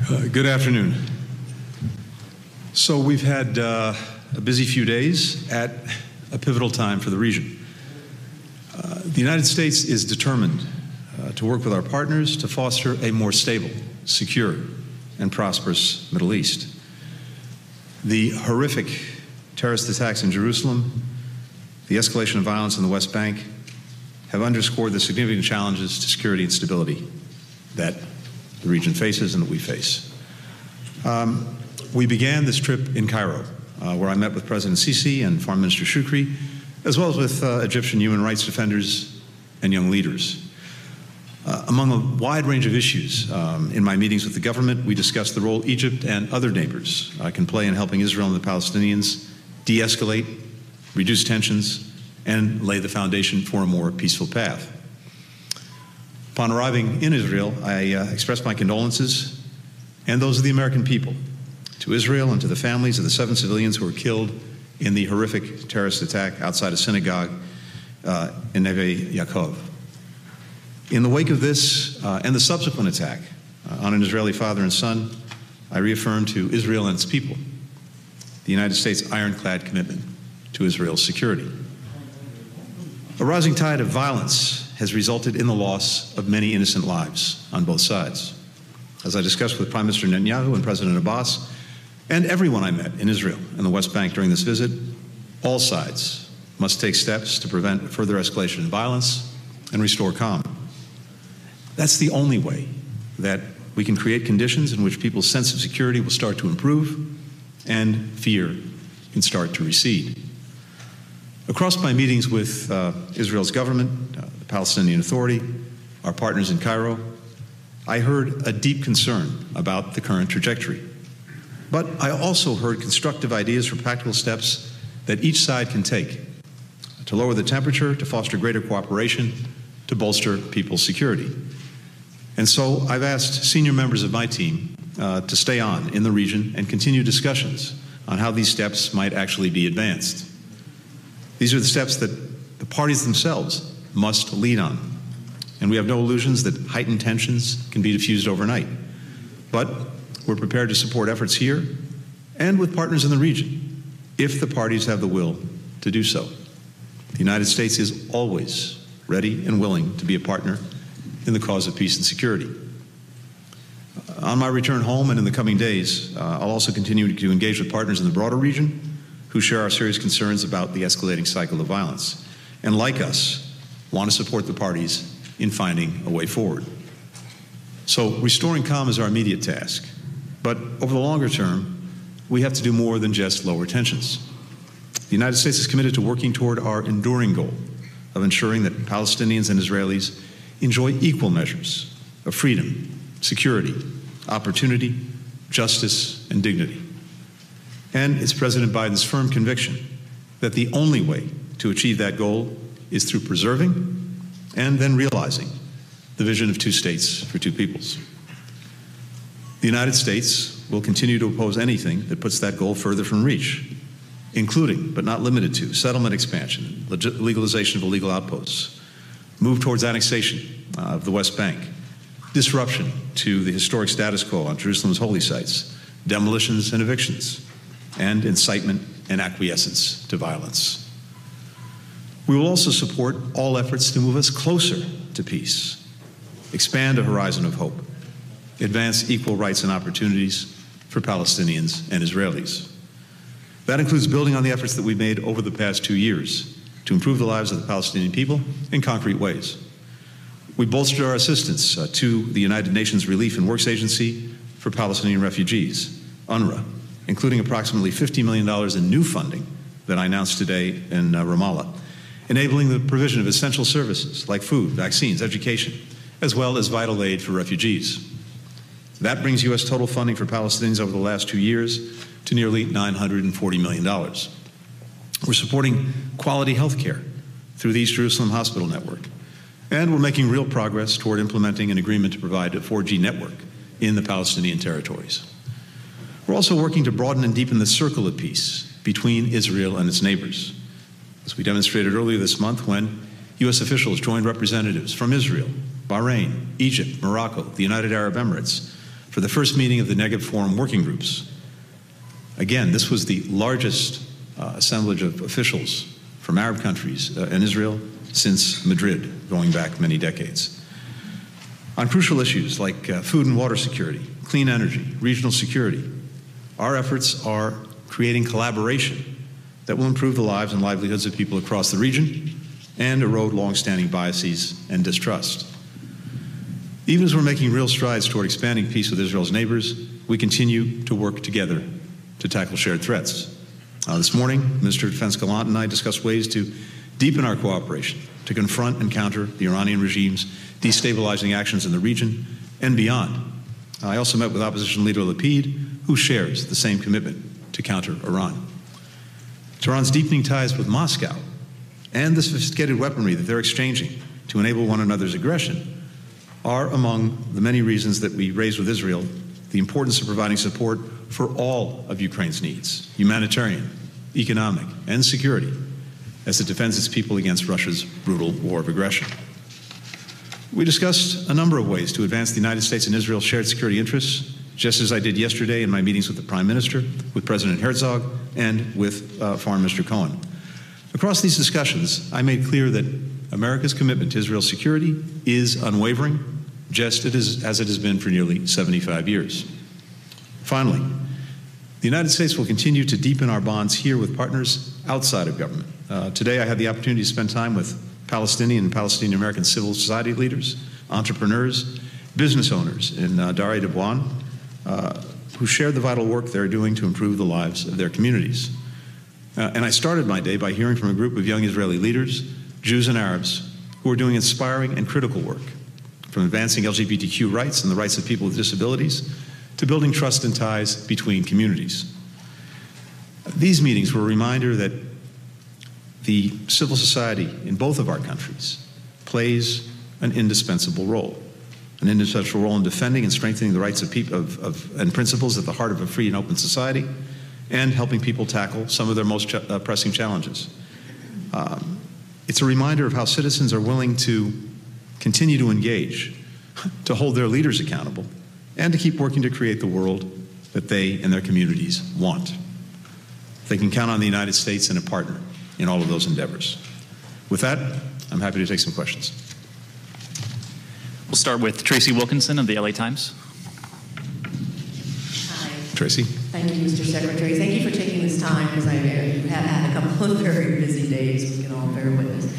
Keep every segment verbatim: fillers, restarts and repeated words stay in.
Uh, good afternoon. So we've had uh, a busy few days at a pivotal time for the region. Uh, the United States is determined uh, to work with our partners to foster a more stable, secure, and prosperous Middle East. The horrific terrorist attacks in Jerusalem, the escalation of violence in the West Bank have underscored the significant challenges to security and stability that the region faces and that we face. Um, we began this trip in Cairo, uh, where I met with President Sisi and Foreign Minister Shukri, as well as with uh, Egyptian human rights defenders and young leaders. Uh, among a wide range of issues, um, in my meetings with the government, we discussed the role Egypt and other neighbors uh, can play in helping Israel and the Palestinians de-escalate, reduce tensions, and lay the foundation for a more peaceful path. Upon arriving in Israel, I uh, expressed my condolences and those of the American people to Israel and to the families of the seven civilians who were killed in the horrific terrorist attack outside a synagogue uh, in Neve Yaakov. In the wake of this uh, and the subsequent attack uh, on an Israeli father and son, I reaffirmed to Israel and its people the United States' ironclad commitment to Israel's security. A rising tide of violence has resulted in the loss of many innocent lives on both sides. As I discussed with Prime Minister Netanyahu and President Abbas, and everyone I met in Israel and the West Bank during this visit, all sides must take steps to prevent further escalation of violence and restore calm. That's the only way that we can create conditions in which people's sense of security will start to improve and fear can start to recede. Across my meetings with uh, Israel's government, uh, the Palestinian Authority, our partners in Cairo, I heard a deep concern about the current trajectory. But I also heard constructive ideas for practical steps that each side can take to lower the temperature, to foster greater cooperation, to bolster people's security. And so I've asked senior members of my team uh, to stay on in the region and continue discussions on how these steps might actually be advanced. These are the steps that the parties themselves must lead on. And we have no illusions that heightened tensions can be diffused overnight. But we're prepared to support efforts here and with partners in the region if the parties have the will to do so. The United States is always ready and willing to be a partner in the cause of peace and security. On my return home and in the coming days, uh, I'll also continue to engage with partners in the broader region who share our serious concerns about the escalating cycle of violence, and like us, want to support the parties in finding a way forward. So restoring calm is our immediate task, but over the longer term, we have to do more than just lower tensions. The United States is committed to working toward our enduring goal of ensuring that Palestinians and Israelis enjoy equal measures of freedom, security, opportunity, justice, and dignity. And it's President Biden's firm conviction that the only way to achieve that goal is through preserving and then realizing the vision of two states for two peoples. The United States will continue to oppose anything that puts that goal further from reach, including, but not limited to, settlement expansion, legalization of illegal outposts, move towards annexation uh, of the West Bank, disruption to the historic status quo on Jerusalem's holy sites, demolitions and evictions, and incitement and acquiescence to violence. We will also support all efforts to move us closer to peace, expand a horizon of hope, advance equal rights and opportunities for Palestinians and Israelis. That includes building on the efforts that we've made over the past two years to improve the lives of the Palestinian people in concrete ways. We bolstered our assistance uh, to the United Nations Relief and Works Agency for Palestinian Refugees, UNRWA, including approximately fifty million dollars in new funding that I announced today in uh, Ramallah, enabling the provision of essential services like food, vaccines, education, as well as vital aid for refugees. That brings U S total funding for Palestinians over the last two years to nearly nine hundred forty million dollars. We're supporting quality health care through the East Jerusalem Hospital Network, and we're making real progress toward implementing an agreement to provide a four G network in the Palestinian territories. We're also working to broaden and deepen the circle of peace between Israel and its neighbors, as we demonstrated earlier this month when U S officials joined representatives from Israel, Bahrain, Egypt, Morocco, the United Arab Emirates, for for the first meeting of the Negev Forum working groups. Again, this was the largest uh, assemblage of officials from Arab countries uh, and Israel since Madrid, going back many decades. On crucial issues like uh, food and water security, clean energy, regional security, our efforts are creating collaboration that will improve the lives and livelihoods of people across the region and erode long-standing biases and distrust. Even as we're making real strides toward expanding peace with Israel's neighbors, we continue to work together to tackle shared threats. Uh, this morning, Minister of Defense Gallant and I discussed ways to deepen our cooperation to confront and counter the Iranian regime's destabilizing actions in the region and beyond. I also met with opposition leader Lapid, who shares the same commitment to counter Iran. Tehran's deepening ties with Moscow and the sophisticated weaponry that they're exchanging to enable one another's aggression are among the many reasons that we raise with Israel the importance of providing support for all of Ukraine's needs, humanitarian, economic, and security, as it defends its people against Russia's brutal war of aggression. We discussed a number of ways to advance the United States and Israel's shared security interests, just as I did yesterday in my meetings with the Prime Minister, with President Herzog, and with uh, Foreign Minister Cohen. Across these discussions, I made clear that America's commitment to Israel's security is unwavering, just as it has been for nearly seventy-five years. Finally, the United States will continue to deepen our bonds here with partners outside of government. Uh, today, I had the opportunity to spend time with Palestinian and Palestinian-American civil society leaders, entrepreneurs, business owners in uh, Dar Dabwan, uh, who shared the vital work they're doing to improve the lives of their communities. Uh, and I started my day by hearing from a group of young Israeli leaders, Jews and Arabs, who are doing inspiring and critical work, from advancing L G B T Q rights and the rights of people with disabilities to building trust and ties between communities. These meetings were a reminder that the civil society in both of our countries plays an indispensable role, an indispensable role in defending and strengthening the rights of people of, of, and principles at the heart of a free and open society, and helping people tackle some of their most ch uh, pressing challenges. Um, it's a reminder of how citizens are willing to continue to engage, to hold their leaders accountable, and to keep working to create the world that they and their communities want. They can count on the United States and a partner in all of those endeavors. With that, I'm happy to take some questions. We'll start with Tracy Wilkinson of the L A Times. Hi. Tracy. Thank you, Mister Secretary. Thank you for taking this time, because I have had a couple of very busy days, we can all bear witness.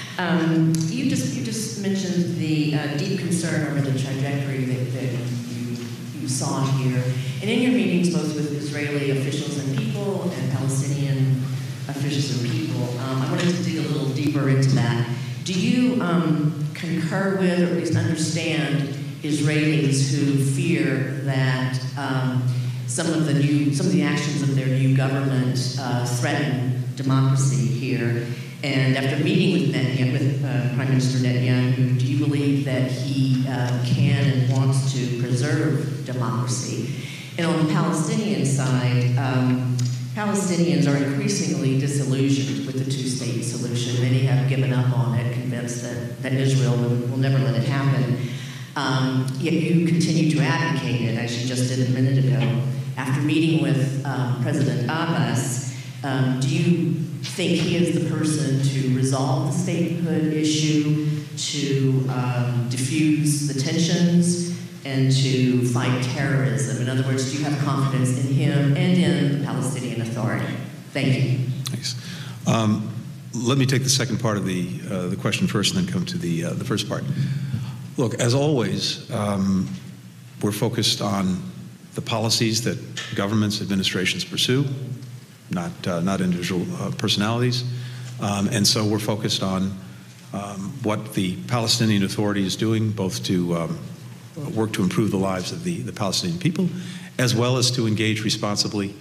Um, you just you just mentioned the uh, deep concern over the trajectory that, that you, you saw here. And in your meetings, both with Israeli officials and people and Palestinian officials and people, um, I wanted to dig a little deeper into that. Do you um, concur with, or at least understand, Israelis who fear that um, some of the new, some of the actions of their new government uh, threaten democracy here? And after meeting with, Netanyahu, with uh, Prime Minister Netanyahu, do you believe that he uh, can and wants to preserve democracy? And on the Palestinian side, um, Palestinians are increasingly disillusioned with the two-state solution. Many have given up on it, convinced that, that Israel will, will never let it happen. Um, yet you continue to advocate it, as you just did a minute ago. After meeting with um, President Abbas, um, do you think he is the person to resolve the statehood issue, to um, diffuse the tensions, and to fight terrorism? In other words, do you have confidence in him and in the Palestinian Authority? Thank you. Thanks. Um, let me take the second part of the, uh, the question first and then come to the, uh, the first part. Look, as always, um, we're focused on the policies that governments, administrations pursue, not, uh, not individual uh, personalities. Um, and so we're focused on um, what the Palestinian Authority is doing, both to um, work to improve the lives of the, the Palestinian people, as well as to engage responsibly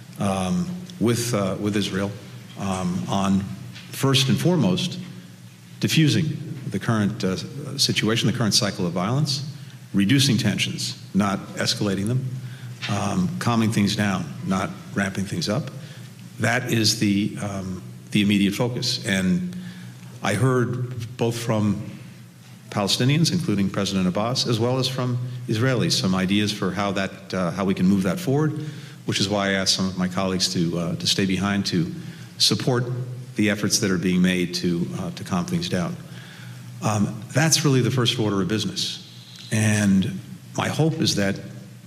um, with, uh, with Israel um, on, first and foremost, diffusing the current uh, situation, the current cycle of violence, reducing tensions, not escalating them, um, calming things down, not ramping things up. That is the, um, the immediate focus. And I heard both from Palestinians, including President Abbas, as well as from Israelis, some ideas for how that uh, how we can move that forward, which is why I asked some of my colleagues to uh, to stay behind to support the efforts that are being made to uh, to calm things down. Um, that's really the first order of business, and my hope is that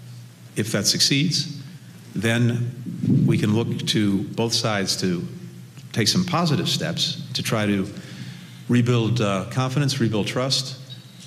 if that succeeds, then we can look to both sides to take some positive steps to try to rebuild uh, confidence, rebuild trust,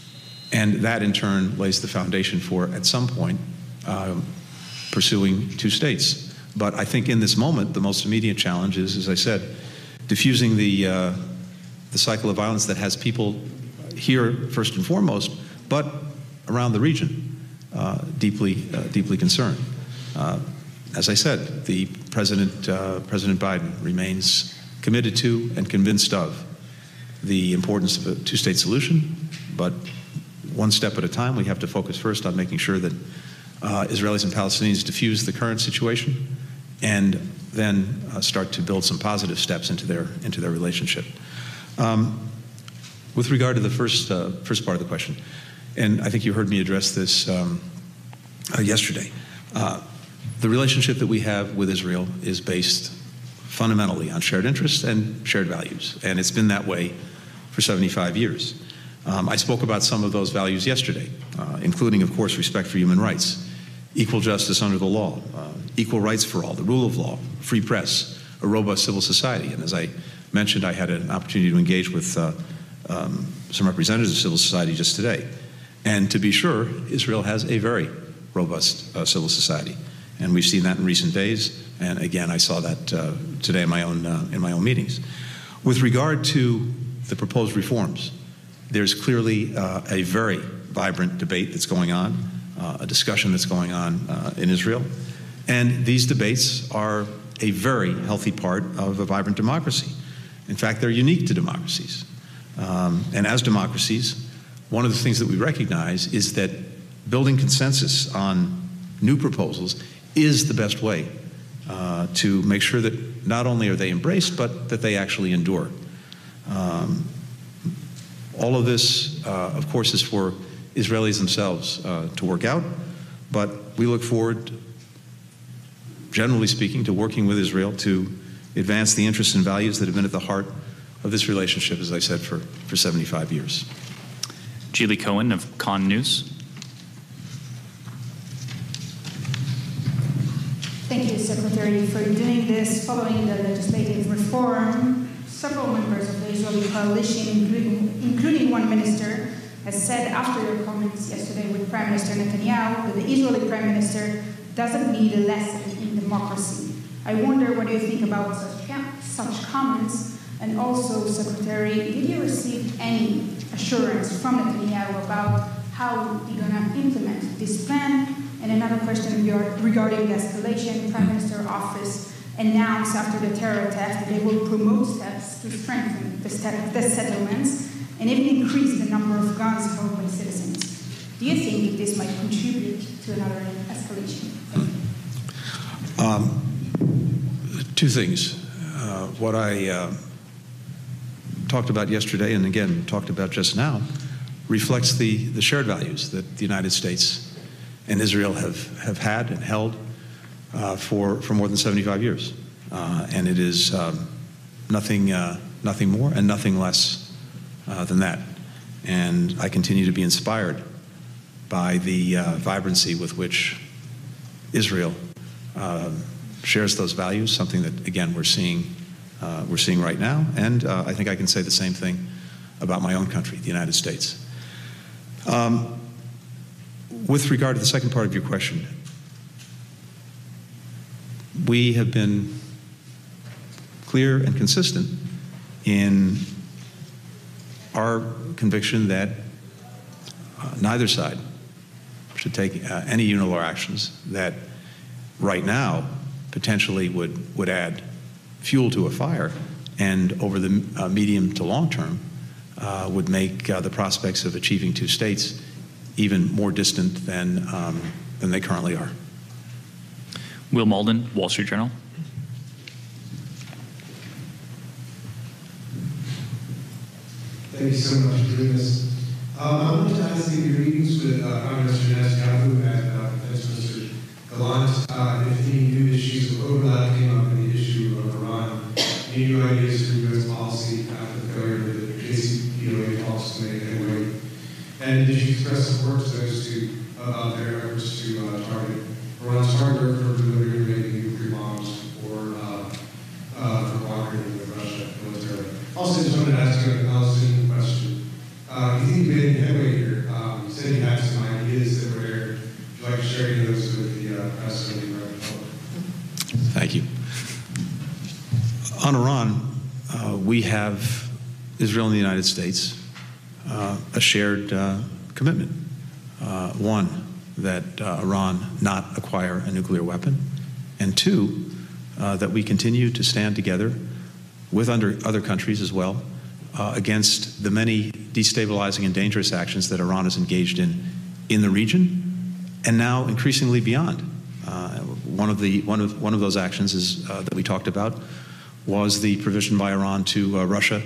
and that in turn lays the foundation for, at some point, um, pursuing two states. But I think in this moment, the most immediate challenge is, as I said, diffusing the, uh, the cycle of violence that has people here first and foremost, but around the region, uh, deeply, uh, deeply concerned. Uh, as I said, the President, uh, President Biden remains committed to and convinced of the importance of a two-state solution, but one step at a time. We have to focus first on making sure that uh, Israelis and Palestinians diffuse the current situation, and then uh, start to build some positive steps into their into their relationship. Um, with regard to the first uh, first part of the question, and I think you heard me address this um, uh, yesterday. Uh, the relationship that we have with Israel is based fundamentally on shared interests and shared values, and it's been that way for seventy-five years. Um, I spoke about some of those values yesterday, uh, including, of course, respect for human rights, equal justice under the law, uh, equal rights for all, the rule of law, free press, a robust civil society. And as I mentioned, I had an opportunity to engage with uh, um, some representatives of civil society just today. And to be sure, Israel has a very robust uh, civil society, and we've seen that in recent days. And again, I saw that uh, today in my own uh, in my own meetings. With regard to the proposed reforms, there's clearly uh, a very vibrant debate that's going on, uh, a discussion that's going on uh, in Israel. And these debates are a very healthy part of a vibrant democracy. In fact, they're unique to democracies. Um, and as democracies, one of the things that we recognize is that building consensus on new proposals is the best way uh, to make sure that not only are they embraced, but that they actually endure. Um, all of this, uh, of course, is for Israelis themselves uh, to work out, but we look forward, generally speaking, to working with Israel to advance the interests and values that have been at the heart of this relationship, as I said, for, for seventy-five years. Julie Cohen of Con News. Thank you, Secretary, for doing this following the legislative reform. Several members of the Israeli coalition, including, including one minister, has said after your comments yesterday with Prime Minister Netanyahu that the Israeli Prime Minister doesn't need a lesson in democracy. I wonder what do you think about such, such comments? And also, Secretary, did you receive any assurance from Netanyahu about how you're going to implement this plan? And another question regarding the escalation. Prime Minister's office announced after the terror attack that they will promote steps to strengthen the, set the settlements and even increase the number of guns held by citizens. Do you think this might contribute to another escalation? Um, two things. Uh, what I uh, talked about yesterday, and again talked about just now, reflects the, the shared values that the United States and Israel have, have had and held uh, for, for more than seventy-five years. Uh, and it is um, nothing, uh, nothing more and nothing less uh, than that. And I continue to be inspired by the uh, vibrancy with which Israel uh, shares those values, something that, again, we're seeing, uh, we're seeing right now. And uh, I think I can say the same thing about my own country, the United States. Um, with regard to the second part of your question, we have been clear and consistent in our conviction that uh, neither side should take uh, any unilateral actions that right now potentially would, would add fuel to a fire, and over the uh, medium to long term uh, would make uh, the prospects of achieving two states even more distant than, um, than they currently are. Will Malden, Wall Street Journal. Thank you so much for doing this. Um, I wanted to ask you your meetings with uh, Prime Minister Netanyahu and uh, Defense Minister Gallant, uh, if any new issues of overlap came up in the issue of Iran, any new ideas for U S policy after the failure of the J C P O A talks to make headway, and did you express support to those two about their efforts to uh, target Iran's hardware for delivery of maybe nuclear bombs or uh, uh, for cooperating with Russia militarily? Also, just wanted to ask you a Palestinian question. Uh, you think you made any headway here? Um, you said you had some ideas that were there. Would you like to share any of those with the uh, press and the American public? Thank you. On Iran, uh, we have Israel and the United States uh, a shared uh, commitment. Uh, one, that uh, Iran not acquire a nuclear weapon, and two, uh, that we continue to stand together with under other countries as well uh, against the many destabilizing and dangerous actions that Iran is engaged in in the region, and now increasingly beyond. Uh, one of the one of one of those actions is uh, that we talked about was the provision by Iran to uh, Russia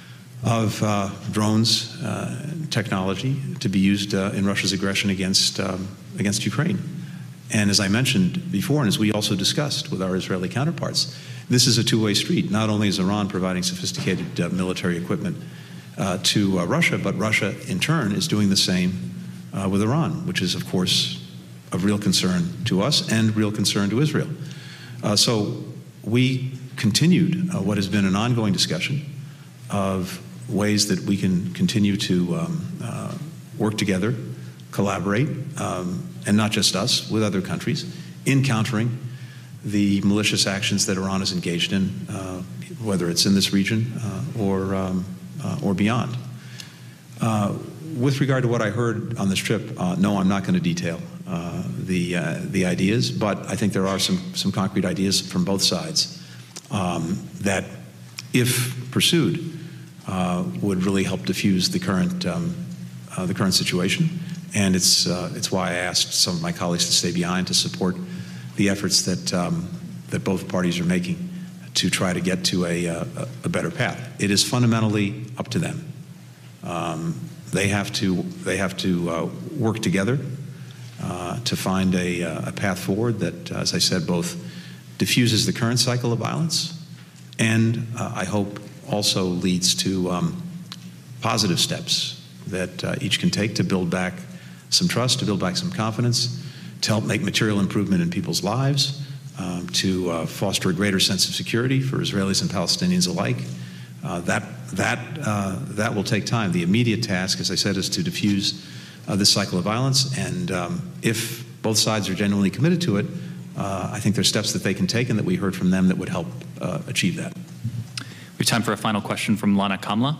of uh, drones uh, technology to be used uh, in Russia's aggression against um, against Ukraine. And as I mentioned before, and as we also discussed with our Israeli counterparts, this is a two-way street. Not only is Iran providing sophisticated uh, military equipment uh, to uh, Russia, but Russia in turn is doing the same uh, with Iran, which is of course of real concern to us and real concern to Israel. Uh, so we continued uh, what has been an ongoing discussion of ways that we can continue to um, uh, work together, collaborate, um, and not just us, with other countries, in countering the malicious actions that Iran is engaged in, uh, whether it's in this region uh, or, um, uh, or beyond. Uh, with regard to what I heard on this trip, uh, no, I'm not going to detail uh, the, uh, the ideas, but I think there are some, some concrete ideas from both sides um, that, if pursued, Uh, would really help diffuse the current um, uh, the current situation, and it's uh, it's why I asked some of my colleagues to stay behind to support the efforts that um, that both parties are making to try to get to a, a, a better path. It is fundamentally up to them. Um, they have to they have to uh, work together uh, to find a, a path forward that, uh, as I said, both diffuses the current cycle of violence and uh, I hope also leads to um, positive steps that uh, each can take to build back some trust, to build back some confidence, to help make material improvement in people's lives, um, to uh, foster a greater sense of security for Israelis and Palestinians alike. Uh, that, that, uh, that will take time. The immediate task, as I said, is to diffuse uh, this cycle of violence, and um, if both sides are genuinely committed to it, uh, I think there are steps that they can take and that we heard from them that would help uh, achieve that. We have time for a final question from Lana Kamla.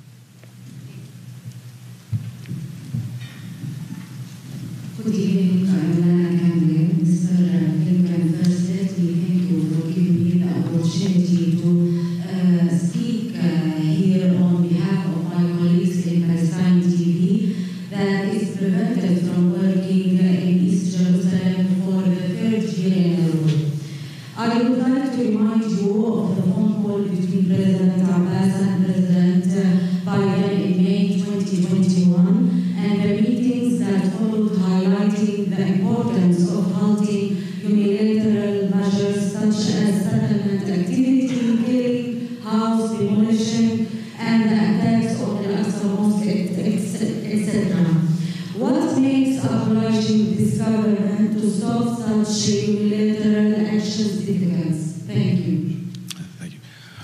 Good evening, I'm Lana Kamla. Mister Clinton, first let me thank you for giving me the opportunity to uh, speak uh, here on behalf of my colleagues in Palestine T V that is prevented from working in East Jerusalem for the third year in a row. I would like to remind you of the phone call between President Abbas and President Biden in May twenty twenty-one, and the meetings that followed highlighting the importance of halting unilateral measures such as settlement activity, killing, house demolition, and the attacks on the Al-Aqsa Mosque, et cetera. What makes obliging this government to stop such unilateral actions difficult? Thank you. Thank you.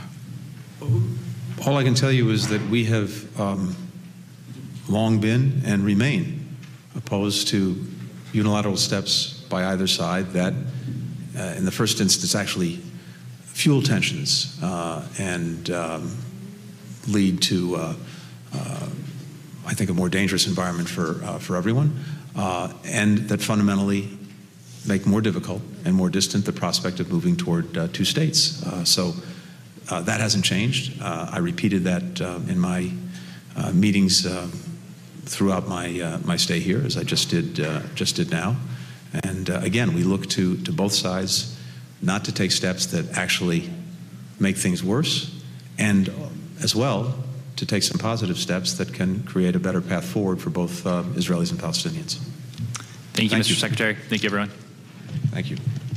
All I can tell you is that we have um, long been and remain opposed to unilateral steps by either side that, uh, in the first instance, actually fuel tensions uh, and um, lead to, uh, uh, I think, a more dangerous environment for, uh, for everyone, uh, and that fundamentally make more difficult and more distant the prospect of moving toward uh, two states. Uh, so uh, that hasn't changed. Uh, I repeated that uh, in my uh, meetings uh, throughout my uh, my stay here, as I just did uh, just did now. And uh, again, we look to to both sides not to take steps that actually make things worse, and as well to take some positive steps that can create a better path forward for both uh, Israelis and Palestinians. Thank you, Thank Mister you. Secretary. Thank you, everyone. Thank you.